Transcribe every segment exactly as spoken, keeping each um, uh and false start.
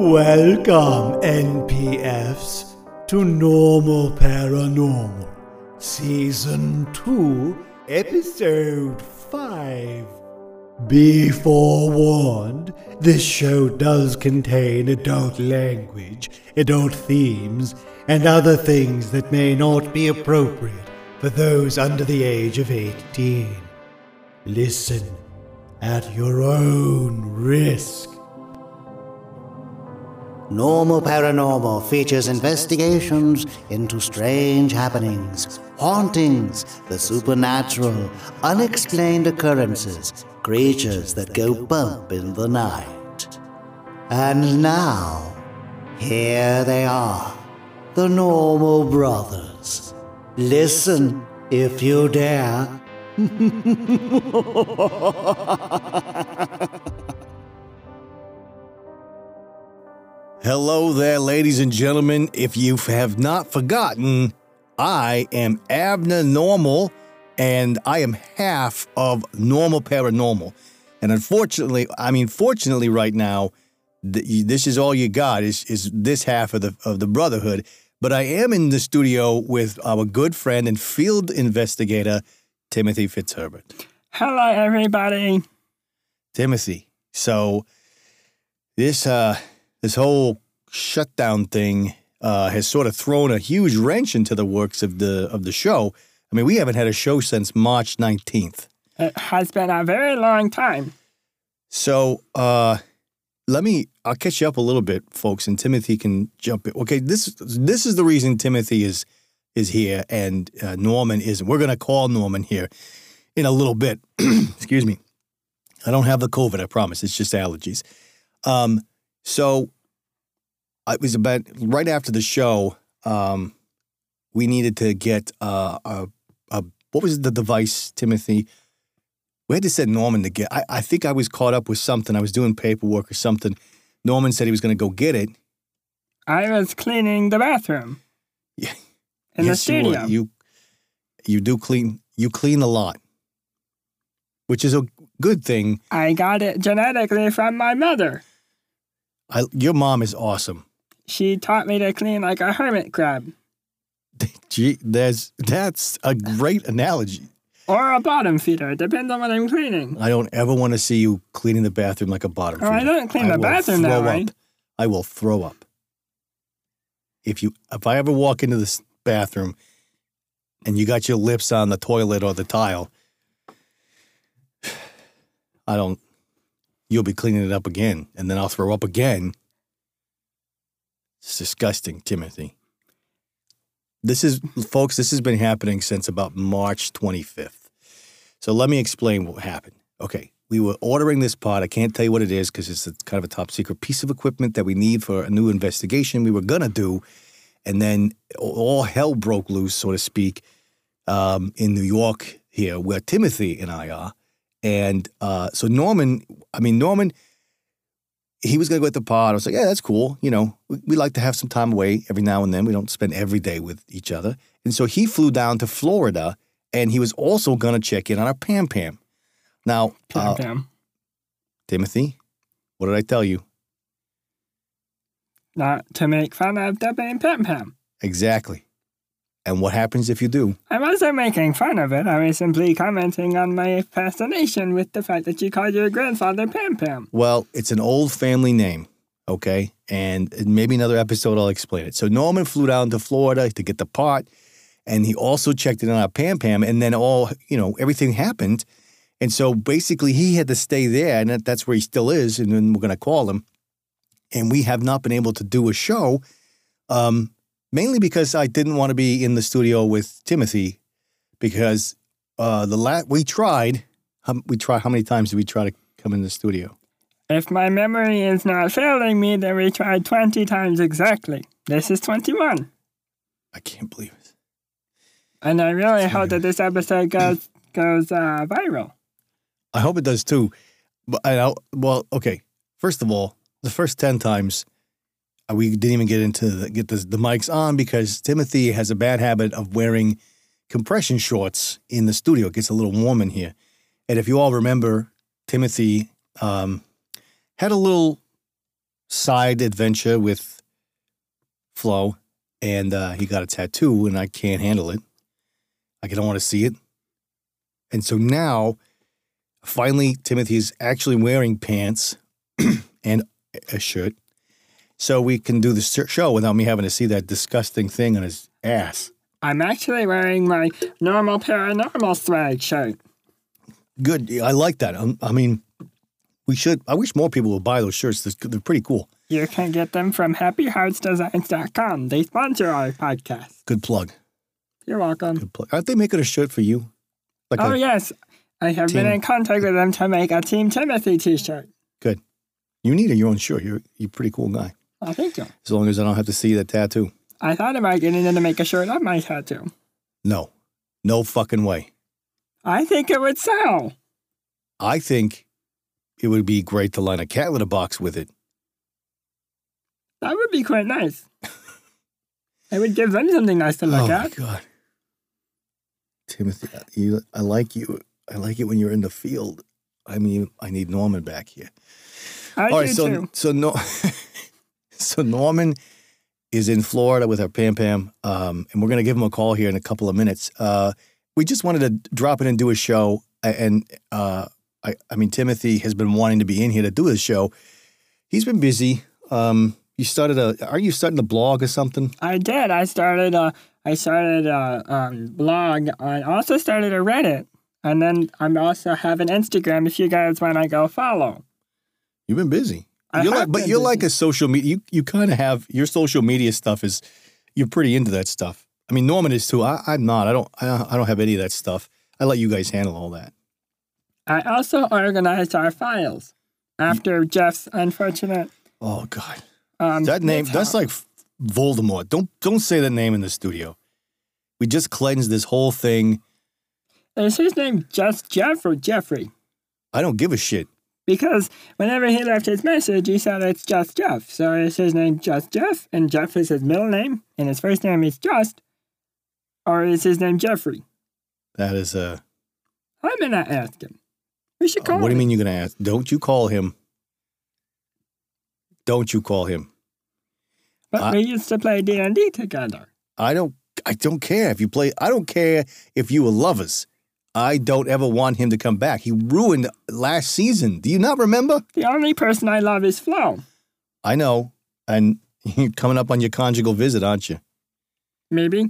Welcome, N P Fs, to Normal Paranormal, Season two, Episode five. Be forewarned, this show does contain adult language, adult themes, and other things that may not be appropriate for those under the age of eighteen. Listen at your own risk. Normal Paranormal features investigations into strange happenings, hauntings, the supernatural, unexplained occurrences, creatures that go bump in the night. And now, here they are, the Normal Brothers. Listen if you dare. Hello there, ladies and gentlemen. If you have not forgotten, I am Abner Normal, and I am half of Normal Paranormal. And unfortunately, I mean, fortunately right now, th- this is all you got, is, is this half of the of the Brotherhood. But I am in the studio with our good friend and field investigator, Timothy Fitzherbert. Hello, everybody. Timothy, so this, uh... This whole shutdown thing uh, has sort of thrown a huge wrench into the works of the of the show. I mean, we haven't had a show since March nineteenth. It has been a very long time. So uh, let me, I'll catch you up a little bit, folks, and Timothy can jump in. Okay, this this is the reason Timothy is is here and uh, Norman isn't. We're going to call Norman here in a little bit. Excuse me. I don't have the COVID, I promise. It's just allergies. Um, so... It was about right after the show. Um, we needed to get uh, a, a what was the device, Timothy? We had to send Norman to get. I, I think I was caught up with something. I was doing paperwork or something. Norman said he was going to go get it. I was cleaning the bathroom. Yeah, in yes, the studio. You, you you do clean. You clean a lot, which is a good thing. I got it genetically from my mother. I, your mom is awesome. She taught me to clean like a hermit crab. Gee, there's, that's a great analogy. Or a bottom feeder. It depends on what I'm cleaning. I don't ever want to see you cleaning the bathroom like a bottom feeder. Oh, I don't clean the bathroom that way. I will throw up. If you, if I ever walk into this bathroom and you got your lips on the toilet or the tile, I don't, you'll be cleaning it up again, and then I'll throw up again. It's disgusting, Timothy. This is, folks, this has been happening since about March twenty-fifth. So let me explain what happened. Okay, we were ordering this pod. I can't tell you what it is because it's a, kind of a top secret piece of equipment that we need for a new investigation we were going to do. And then all hell broke loose, so to speak, um, in New York here, where Timothy and I are. And uh, so Norman, I mean, Norman, he was going to go at the pod. I was like, yeah, that's cool. You know, we, we like to have some time away every now and then. We don't spend every day with each other. And so he flew down to Florida, and he was also going to check in on our Pam Pam. Now, Pam uh, Pam. Timothy, what did I tell you? Not to make fun of the Pam Pam. Exactly. And what happens if you do? I wasn't making fun of it. I was simply commenting on my fascination with the fact that you called your grandfather Pam Pam. Well, it's an old family name, okay? And maybe another episode I'll explain it. So Norman flew down to Florida to get the part, and he also checked in on our Pam Pam, and then all, you know, everything happened. And so basically he had to stay there, and that, that's where he still is, and then we're going to call him. And we have not been able to do a show, um, mainly because I didn't want to be in the studio with Timothy, because uh, the la- we tried. Um, we tried. How many times did we try to come in the studio? If my memory is not failing me, then we tried twenty times exactly. This is twenty-one. I can't believe it. And I really hope that this episode goes goes uh, viral. I hope it does too. But I know. Well, okay. First of all, the first ten times. We didn't even get into the, get the, the mics on because Timothy has a bad habit of wearing compression shorts in the studio. It gets a little warm in here. And if you all remember, Timothy um, had a little side adventure with Flo, and uh, he got a tattoo, and I can't handle it. Like, I don't want to see it. And so now, finally, Timothy's actually wearing pants and a shirt, so we can do the show without me having to see that disgusting thing on his ass. I'm actually wearing my normal paranormal swag shirt. Good. I like that. Um, I mean, we should. I wish more people would buy those shirts. They're, they're pretty cool. You can get them from happy hearts designs dot com. They sponsor our podcast. Good plug. You're welcome. Good plug. Aren't they making a shirt for you? Like oh, a, yes. I have team. been in contact with them to make a Team Timothy t-shirt. Good. You need your own shirt. You're, you're a pretty cool guy. Oh, thank you. As long as I don't have to see that tattoo. I thought about getting them to make a shirt of my tattoo. No. No fucking way. I think it would sell. I think it would be great to line a cat litter box with it. That would be quite nice. It would give them something nice to look oh at. Oh, my God. Timothy, you, I like you. I like it when you're in the field. I mean, I need Norman back here. I All do right, so, too. so, no, so Norman is in Florida with our Pam Pam, um, and we're going to give him a call here in a couple of minutes. Uh, we just wanted to drop in and do a show, and uh, I, I mean, Timothy has been wanting to be in here to do his show. He's been busy. Um, you started a, are you starting a blog or something? I did. I started a, I started a um, blog. I also started a Reddit, and then I'm also have an Instagram if you guys want to go follow. You've been busy. I You're have like, but been you're busy. like a social media. You you kind of have your social media stuff is. You're pretty into that stuff. I mean, Norman is too. I, I'm not. I don't. I, I don't have any of that stuff. I let you guys handle all that. I also organized our files after Jeff's unfortunate. Oh God, Um, that name. mishap. That's like Voldemort. Don't don't say that name in the studio. We just cleansed this whole thing. Is his name just Jeff or Jeffrey? I don't give a shit. Because whenever he left his message, he said it's just Jeff. So is his name just Jeff, and Jeff is his middle name, and his first name is Just, or is his name Jeffrey? That is uh. I'm gonna ask him. We should call uh what do you him. mean you're gonna ask? Don't you call him? Don't you call him? But I- we used to play D and D together. I don't. I don't care if you play. I don't care if you were lovers. I don't ever want him to come back. He ruined last season. Do you not remember? The only person I love is Flo. I know. And you're coming up on your conjugal visit, aren't you? Maybe.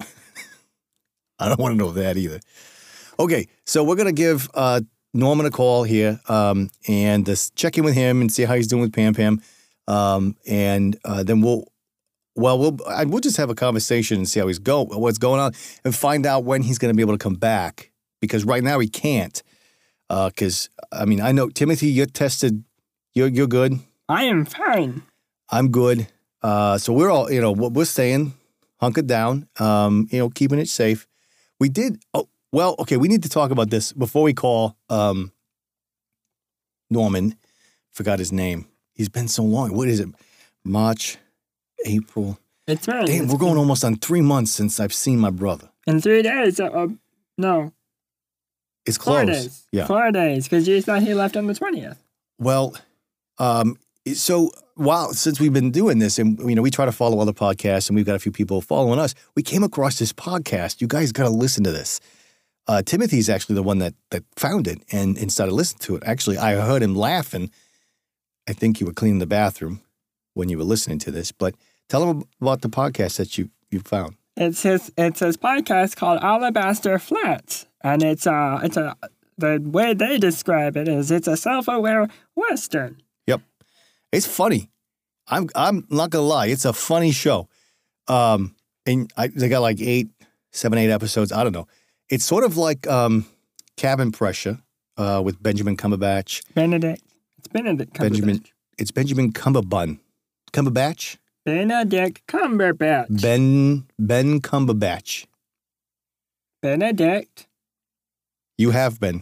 I don't want to know that either. Okay, so we're going to give uh, Norman a call here um, and just check in with him and see how he's doing with Pam Pam. Um, and uh, then we'll, well, we'll I, we'll just have a conversation and see how he's go, what's going on, and find out when he's going to be able to come back. Because right now he can't. Because, uh, I mean, I know, Timothy, you're tested. You're, you're good. I am fine. I'm good. Uh, so we're all, you know, we're staying hunkered down, um, you know, keeping it safe. We did, oh, well, okay, we need to talk about this before we call um, Norman. Forgot his name. He's been so long. What is it? March, April. It's fine. Damn, It's we're going been- almost on three months since I've seen my brother. In three days. Uh, uh, no. It's Four close. days. Yeah. Four days, because you thought he left on the twentieth. Well, um, so while since we've been doing this, and you know, we try to follow other podcasts, and we've got a few people following us. We came across this podcast. You guys got to listen to this. Uh, Timothy's actually the one that that found it and, and started listening to it. Actually, I heard him laughing. I think you were cleaning the bathroom when you were listening to this. But tell him about the podcast that you you found. It's his it's his podcast called Alabaster Flats, and it's uh it's a the way they describe it is it's a self-aware western. Yep, it's funny. I'm I'm not gonna lie. It's a funny show. Um, and I, they got like eight, seven, eight episodes. I don't know. It's sort of like um, Cabin Pressure uh, with Benjamin Cumberbatch. Benedict. It's Benedict Cumberbatch. Benjamin. It's Benjamin Cumberbun. Cumberbatch. Benedict Cumberbatch. Ben Ben Cumberbatch. Benedict. You have been.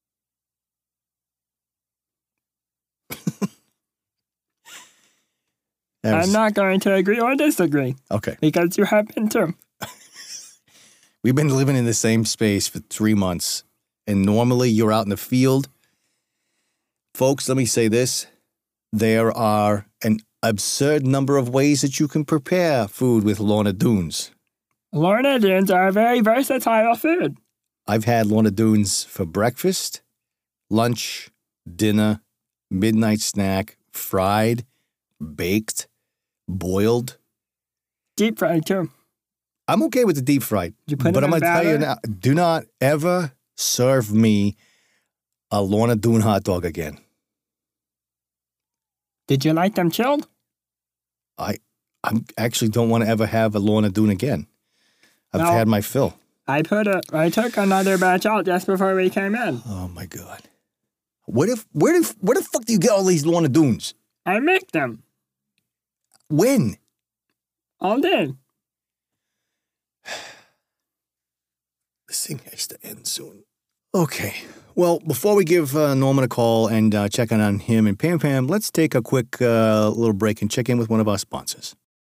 That was- I'm not going to agree or disagree okay. because you have been too. We've been living in the same space for three months, and normally you're out in the field. Folks, let me say this. there are an absurd number of ways that you can prepare food with Lorna Doones. Lorna Doones are a very versatile food. I've had Lorna Doones for breakfast, lunch, dinner, midnight snack, fried, baked, boiled. Deep fried, too. I'm okay with the deep fried. You put but them I'm in going to tell you batter? now, do not ever serve me a Lorna Doone hot dog again. Did you like them chilled? I I actually don't want to ever have a Lorna Doone again. I've No. had my fill. I put a, I took another batch out just before we came in. Oh my God. What if where the where the fuck do you get all these Lorna Doones? I make them When? all day. This thing has to end soon. Okay. Well, before we give uh, Norman a call and uh, check in on him and Pam Pam, let's take a quick uh, little break and check in with one of our sponsors.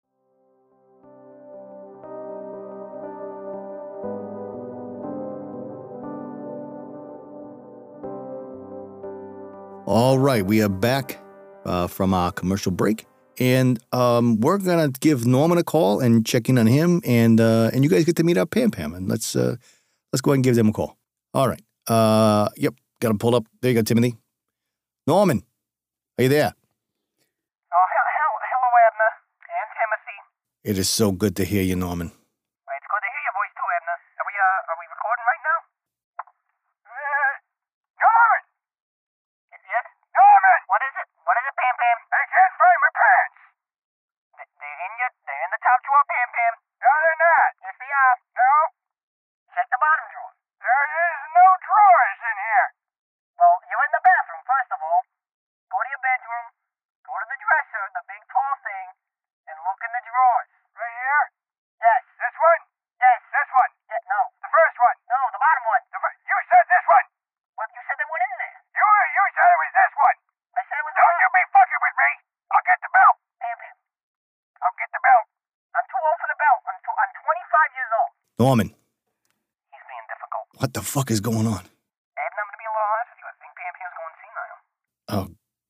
All right, we are back uh, from our commercial break, and um, we're gonna give Norman a call and check in on him, and uh, and you guys get to meet up Pam Pam, and let's uh, let's go ahead and give them a call. All right, uh, yep, got him pulled up. There you go, Timothy. Norman, are you there? Oh, hell, hell, hello, Abner and Timothy. It is so good to hear you, Norman. Well, it's good to hear your voice too, Abner. Are we, uh, are we recording right now? Uh, Norman! Yes? Norman! What is it? What is it, Pam Pam? I can't find my pants. Th- they're in your, they're in the top drawer, Pam Pam. No, they're not. Yes, they are. No. Check the bottom drawer. There is no drawers in here. Well, you're in the bathroom, first of all. Go to your bedroom, go to the dresser, the big tall thing, and look in the drawers. Right here? Yes. This one? Yes. This one? Yeah, no. The first one? No, the bottom one. The fir- you said this one. Well, you said there one in there. You you said it was this one. I said it was. Don't you be fucking with me. I'll get the belt. Pam Pam. I'll get the belt. I'm too old for the belt. I'm too, I'm twenty-five years old. Norman, He's being difficult. what the fuck is going on? Abner, I'm gonna be a little honest with you. I think Pam Pam's going senile. Oh,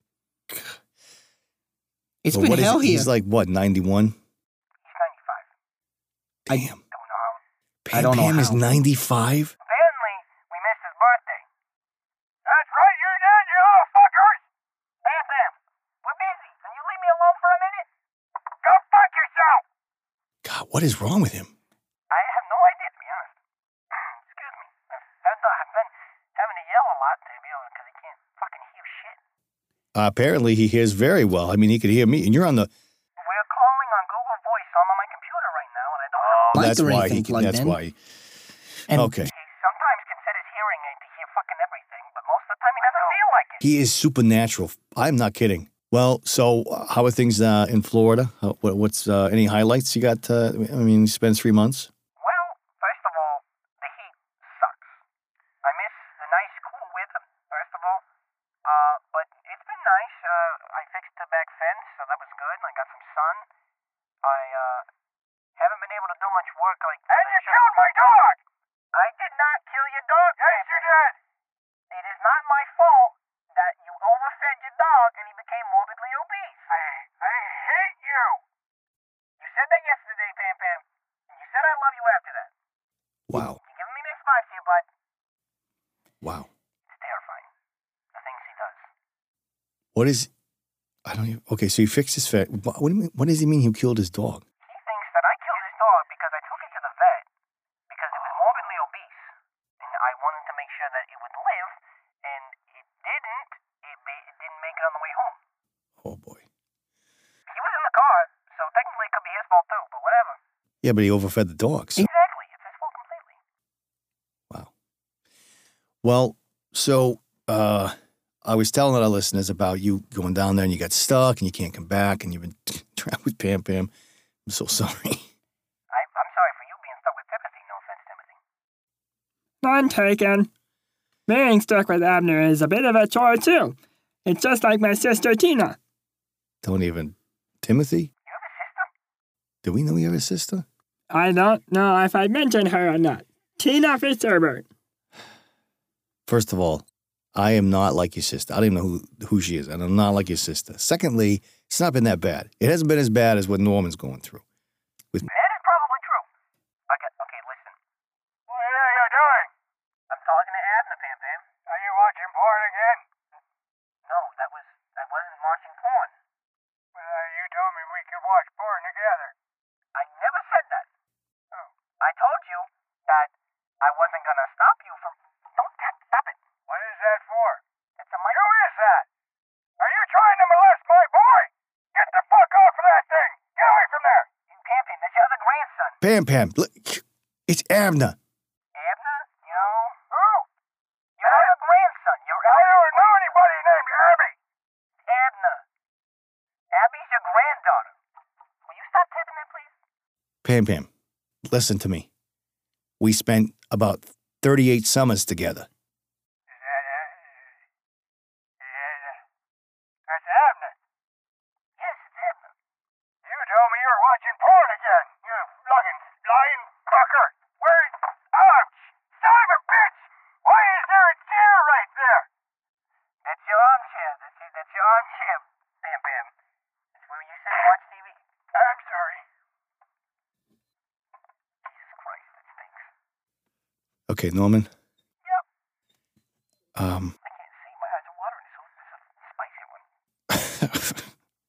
It's well, been what is hell it? here. He's like what, ninety-one? He's ninety-five. Damn. Don't know how. Pam I don't know Pam is how. ninety-five. Apparently, we missed his birthday. That's right, you did, you little fuckers! Pam Pam, we're busy. Can you leave me alone for a minute? Go fuck yourself! God, what is wrong with him? I have no idea, to be honest. Excuse me. I've, I've been having to yell a lot to be able because he can't fucking hear shit. Uh, apparently, he hears very well. I mean, he could hear me, and you're on the. We're calling on Google Voice on my computer right now, and I don't have Mic that's or why. anything He, plugged that's in. why. And Okay. He sometimes can set his hearing aid to hear fucking everything, but most of the time he doesn't feel like it. He is supernatural. I'm not kidding. Well, so uh, how are things uh, in Florida? Uh, what, what's uh, any highlights you got? Uh, I mean, you spent three months. Well, first of all, the heat sucks. I miss the nice cool weather, first of all. Uh, but it's been nice. Uh, I fixed the back fence, so that was good, and I got some sun. I, uh, haven't been able to do much work like... And you killed my dog! I did not kill your dog. Yes, you did. It is not my fault that you overfed your dog and he became morbidly obese. I, I hate you. You said that yesterday, Pam Pam. And you said I love you after that. Wow. You're giving me mixed vibes here, bud. Wow. It's terrifying. The things he does. What is? I don't even. Okay, so he fixed his fat. What, what do you mean? What does he mean? He killed his dog? He thinks that I killed his dog because I took it to the vet because it was morbidly obese. And I wanted to make sure that it would live, and it didn't. It, ba- it didn't make it on the way home. Oh boy. He was in the car, so technically it could be his fault too, but whatever. Yeah, but he overfed the dogs. Exactly. It's his fault completely. Wow. Well, so uh, I was telling our listeners about you going down there and you got stuck and you can't come back and you've been trapped with Pam Pam. I'm so sorry. I, I'm sorry for you being stuck with Timothy. No offense, Timothy. None taken. Being stuck with Abner is a bit of a chore, too. It's just like my sister Tina. Don't even. Timothy? You have a sister? Do we know you have a sister? I don't know if I mentioned her or not. Tina Fitzherbert. First of all, I am not like your sister. I don't even know who, who she is, and I'm not like your sister. Secondly, it's not been that bad. It hasn't been as bad as what Norman's going through. With That is probably true. Okay, okay, listen. What are you doing? I'm talking to Abner, Pam Pam. Are you watching porn again? No, that was, that wasn't watching porn. Well, you told me we could watch porn together. I never said that. Oh. I told you that I wasn't gonna stop you from... Don't stop it. What is that for? It's a mic... Who is that? Are you trying to molest my boy? Get the fuck off of that thing! Get away from there! Pam Pam, that's your other grandson. Pam Pam, look, it's Abner. Abner? You know... Who? Your other grandson. Your I don't know anybody named Abby. Abner. Abby's your granddaughter. Will you stop tipping that, please? Pam Pam, listen to me. We spent about thirty-eight summers together. Is that, uh, yeah, that's Abner. Yes, it's Abner. You told me you were watching porn again. You fucking lying fucker. Where? Oh, son of a bitch! Why is there a chair right there? That's your armchair. That's your, that's your armchair, Pam Pam. That's where you sit and watch T V. I'm sorry. Jesus Christ, that stinks. Okay, Norman. Yep. Um, I can't see. My eyes are watering. This is a spicy one.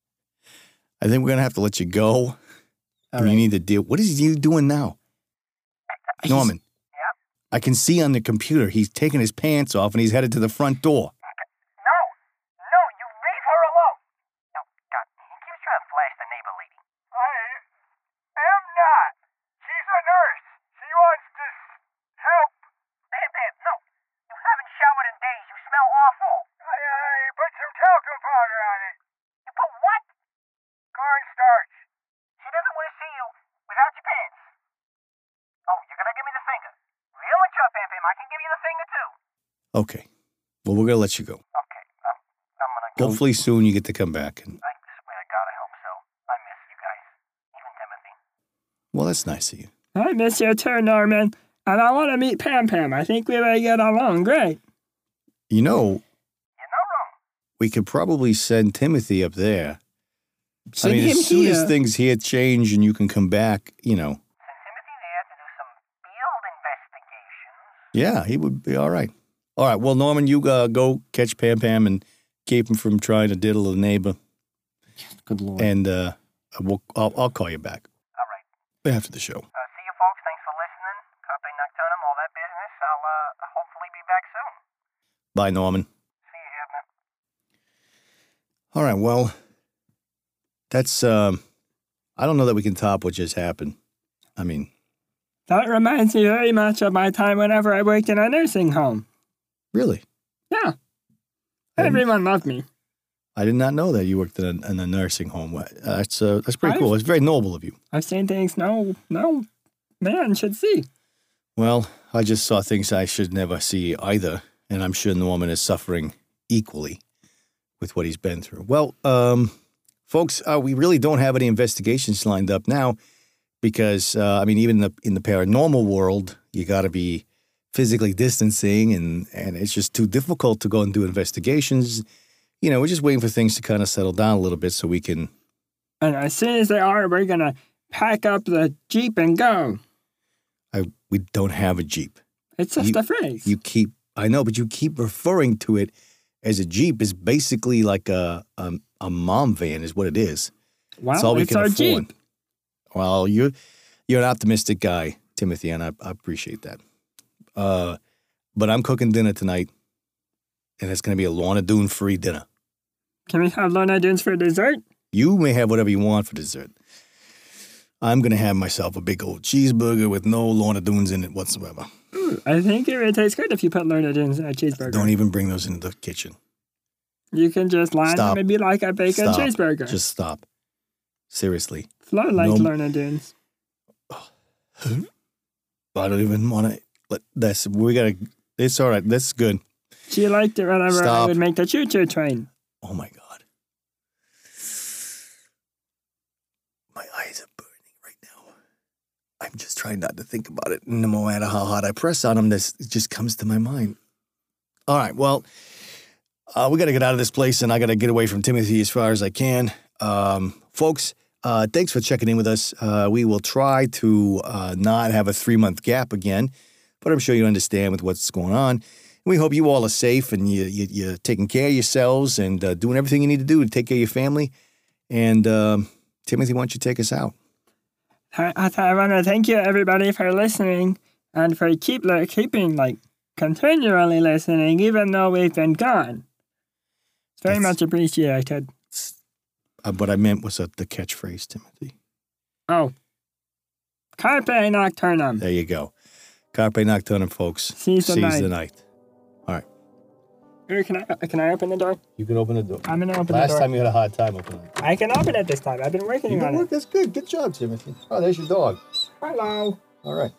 I think we're gonna have to let you go. All You right. need to deal. What is he doing now, Norman? Yeah. I can see on the computer he's taking his pants off and he's headed to the front door. No, no, you leave her alone. No, God, he keeps trying to flash the neighbor lady. I am not. She's a nurse. She wants to help. Pam Pam, no. You haven't showered in days. You smell awful. I, I put some talcum powder on it. You put what? Cornstarch. She doesn't want to see you without your pants. Oh, you're gonna give me the finger. Real mature, Pam Pam. I can give you the finger too. Okay. Well, we're gonna let you go. Okay, I'm, I'm gonna go. Hopefully soon you get to come back. And I swear to God, I hope so. I miss you guys. Even Timothy. well, that's nice of you. I miss you too, Norman. And I want to meet Pam Pam. I think we may get along great. You know, You're not wrong. we could probably send Timothy up there. Send I mean, him as soon here. as things here change and you can come back, you know, Send Timothy there to do some field investigations. yeah, he would be all right. All right. Well, Norman, you uh, go catch Pam Pam and keep him from trying to diddle the neighbor. Good Lord. And uh, we'll, I'll, I'll call you back All right. after the show. Uh, see you folks. Thanks for listening. Carpe Nocturnum, all that business. I'll uh, hopefully be back soon. Bye, Norman. See you, Abner. All right. Well, that's, um, I don't know that we can top what just happened. I mean, That reminds me very much of my time whenever I worked in a nursing home. really, Yeah. I didn't- Everyone loved me. I did not know that you worked in a, in a nursing home. Uh, That's uh, that's pretty I've- cool. It's very noble of you. I've seen things no, no man should see. Well, I just saw things I should never see either, and I'm sure Norman is suffering equally with what he's been through. Well, um, folks, uh, we really don't have any investigations lined up now because, uh, I mean, even in the, in the paranormal world, you got to be physically distancing, and, and it's just too difficult to go and do investigations. You know, we're just waiting for things to kind of settle down a little bit so we can. And as soon as they are, we're going to pack up the Jeep and go. I we don't have a Jeep. It's just You- a phrase. You keep, I know, but you keep referring to it as a Jeep. It's basically like a a, a mom van, is what it is. well, That's all we it's can our afford. Jeep. Well, you're you're an optimistic guy, Timothy, and I, I appreciate that. Uh, but I'm cooking dinner tonight, and it's going to be a Lorna Doone free dinner. Can we have Lorna Dunes for dessert? You may have whatever you want for dessert. I'm going to have myself a big old cheeseburger with no Lorna Doones in it whatsoever. I think it would taste good if you put Lorna Dunes in a cheeseburger. Don't even bring those into the kitchen. You can just line Stop. them and be like a bacon Stop. cheeseburger. Just stop. Seriously. Flow like No- Lorna Dunes. I don't even want to. Let that's we gotta. It's all right. That's good. She liked it whenever I Stop. would make the choo-choo train. Oh my god, my eyes are burning right now. I'm just trying not to think about it. No matter how hard I press on them, this it just comes to my mind. All right. Well, Uh, we got to get out of this place, and I got to get away from Timothy as far as I can. Um, folks, uh, thanks for checking in with us. Uh, we will try to uh, not have a three-month gap again, but I'm sure you understand with what's going on. We hope you all are safe and you, you, you're taking care of yourselves and uh, doing everything you need to do to take care of your family. And um, Timothy, why don't you take us out? I, I want to thank you, everybody, for listening and for keep like, keeping, like, continually listening, even though we've been gone. It's very That's- much appreciated. Uh, what I meant was uh, the catchphrase, Timothy. Oh. Carpe Nocturnum. There you go. Carpe Nocturnum, folks. Seize the night. the night. All right. Here, Can I, can I open the door? You can open the door. I'm going to open Last the door. time you had a hard time opening it. I can open it this time. I've been working You on can it. work. That's good. Good job, Timothy. Oh, there's your dog. Hello. All right.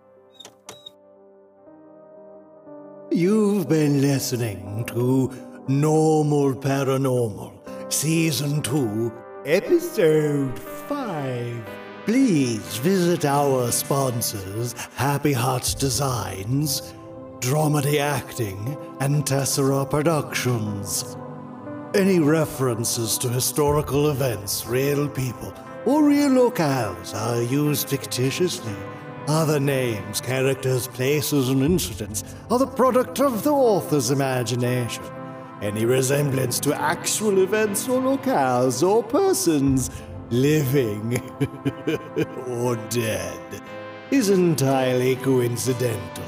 You've been listening to Normal Paranormal, Season two, Episode five. Please visit our sponsors, Happy Hearts Designs, Dramedy Acting, and Tessera Productions. Any references to historical events, real people, or real locales are used fictitiously. Other names, characters, places, and incidents are the product of the author's imagination. Any resemblance to actual events or locales or persons, living or dead, is entirely coincidental.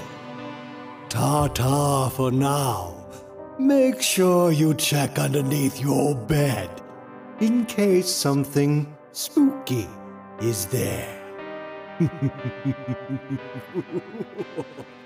Ta-ta for now. Make sure you check underneath your bed in case something spooky is there.